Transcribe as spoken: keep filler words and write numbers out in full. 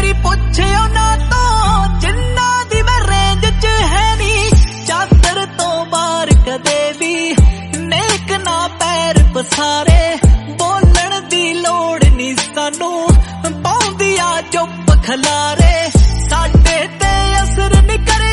मेरी पुछियो ना तो जिन्ना दी मैं रेंज च है नी चादर तो बाहर कदे भी नेक ना पैर पसारे बोलन दी लोड़ नी सानू पाउंदी आ चुप खलारे साडे ते असर नी करे